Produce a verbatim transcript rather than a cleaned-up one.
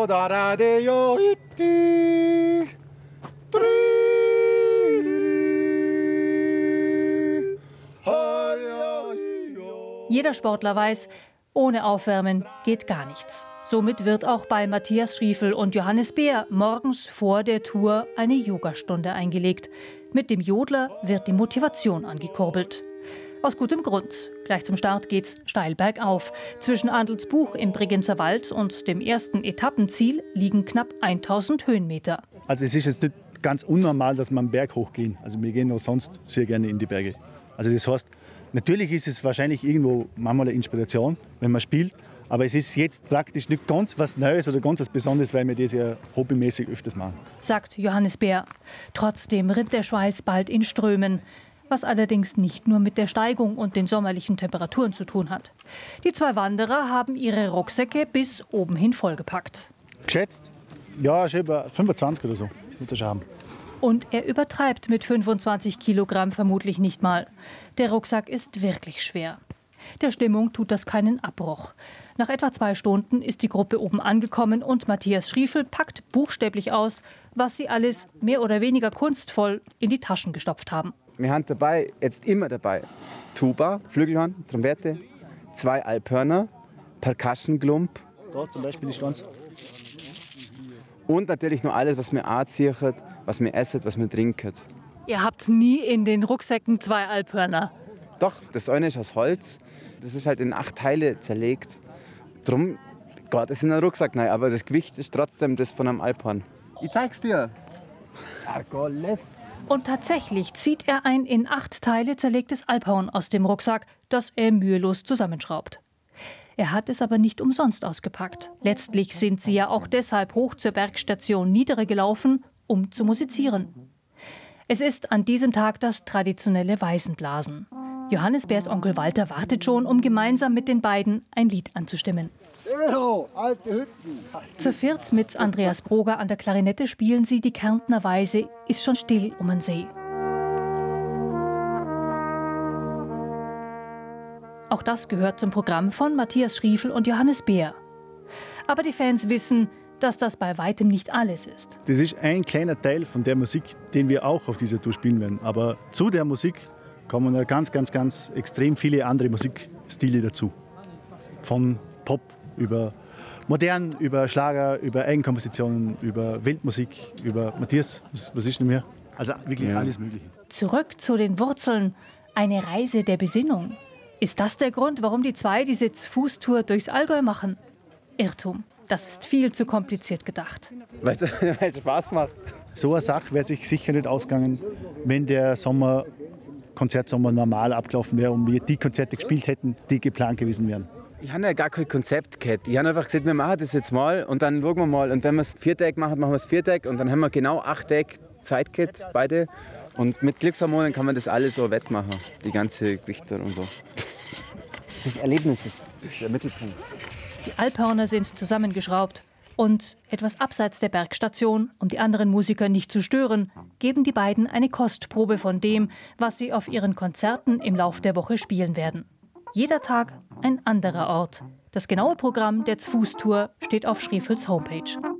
yo da ra de yo iti. Jeder Sportler weiß, ohne Aufwärmen geht gar nichts. Somit wird auch bei Matthias Schriefl und Johannes Beer morgens vor der Tour eine Yogastunde eingelegt. Mit dem Jodler wird die Motivation angekurbelt. Aus gutem Grund. Gleich zum Start geht's steil bergauf. Zwischen Adelsbuch im Bregenzer Wald und dem ersten Etappenziel liegen knapp tausend Höhenmeter. Also es ist jetzt nicht ganz unnormal, dass man einen Berg hochgehen. Also wir gehen auch sonst sehr gerne in die Berge. Also das heißt, natürlich ist es wahrscheinlich irgendwo manchmal eine Inspiration, wenn man spielt. Aber es ist jetzt praktisch nicht ganz was Neues oder ganz was Besonderes, weil wir das ja hobbymäßig öfters machen. Sagt Johannes Beer. Trotzdem rinnt der Schweiß bald in Strömen. Was allerdings nicht nur mit der Steigung und den sommerlichen Temperaturen zu tun hat. Die zwei Wanderer haben ihre Rucksäcke bis oben hin vollgepackt. Geschätzt? Ja, schon über fünfundzwanzig oder so. Haben. Und er übertreibt mit fünfundzwanzig Kilogramm vermutlich nicht mal. Der Rucksack ist wirklich schwer. Der Stimmung tut das keinen Abbruch. Nach etwa zwei Stunden ist die Gruppe oben angekommen und Matthias Schriefl packt buchstäblich aus, was sie alles mehr oder weniger kunstvoll in die Taschen gestopft haben. Wir haben dabei, jetzt immer dabei, Tuba, Flügelhorn, Trompete, zwei Alphörner, Percussion-Glump. Da zum Beispiel die Stanz. Und natürlich noch alles, was wir anziehen, was wir essen, was wir trinken. Ihr habt nie in den Rucksäcken zwei Alphörner? Doch, das eine ist aus Holz. Das ist halt in acht Teile zerlegt. Drum geht es in den Rucksack rein, aber das Gewicht ist trotzdem das von einem Alphorn. Ich zeig's dir. Und tatsächlich zieht er ein in acht Teile zerlegtes Alphorn aus dem Rucksack, das er mühelos zusammenschraubt. Er hat es aber nicht umsonst ausgepackt. Letztlich sind sie ja auch deshalb hoch zur Bergstation Niedere gelaufen, um zu musizieren. Es ist an diesem Tag das traditionelle Weißenblasen. Johannes Beers Onkel Walter wartet schon, um gemeinsam mit den beiden ein Lied anzustimmen. Hallo, alte Hütten. Zu viert mit Andreas Broger an der Klarinette spielen sie die Kärntner Weise Ist schon still um den See. Auch das gehört zum Programm von Matthias Schriefl und Johannes Beer. Aber die Fans wissen, dass das bei weitem nicht alles ist. Das ist ein kleiner Teil von der Musik, den wir auch auf dieser Tour spielen werden. Aber zu der Musik kommen da ganz, ganz, ganz extrem viele andere Musikstile dazu. Von Pop über modern, über Schlager, über Eigenkompositionen, über Weltmusik, über Matthias, was, was ist denn mehr? Also wirklich ja. Alles Mögliche. Zurück zu den Wurzeln, eine Reise der Besinnung. Ist das der Grund, warum die zwei diese Fußtour durchs Allgäu machen? Irrtum. Das ist viel zu kompliziert gedacht. Weil es Spaß macht. So eine Sache wäre sich sicher nicht ausgegangen, wenn der Sommer, Konzertsommer normal abgelaufen wäre und wir die Konzerte gespielt hätten, die geplant gewesen wären. Ich habe ja gar kein Konzept gehabt. Ich habe einfach gesagt, wir machen das jetzt mal und dann schauen wir mal. Und wenn wir es vier Tage machen, machen wir es vier Tage und dann haben wir genau acht Tage Zeit gehabt, beide. Und mit Glückshormonen kann man das alles so wettmachen, die ganze Gewichte und so. Das Erlebnis ist der Mittelpunkt. Die Alphörner sind zusammengeschraubt. Und etwas abseits der Bergstation, um die anderen Musiker nicht zu stören, geben die beiden eine Kostprobe von dem, was sie auf ihren Konzerten im Lauf der Woche spielen werden. Jeder Tag ein anderer Ort. Das genaue Programm der Zfuß-Tour steht auf Schriefls Homepage.